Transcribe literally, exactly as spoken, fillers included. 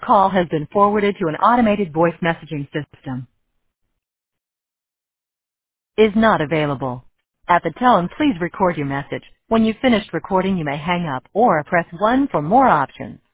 call has been forwarded to an automated voice messaging system. Is not available. At the tone, please record your message. When you've finished recording, you may hang up or press one for more options.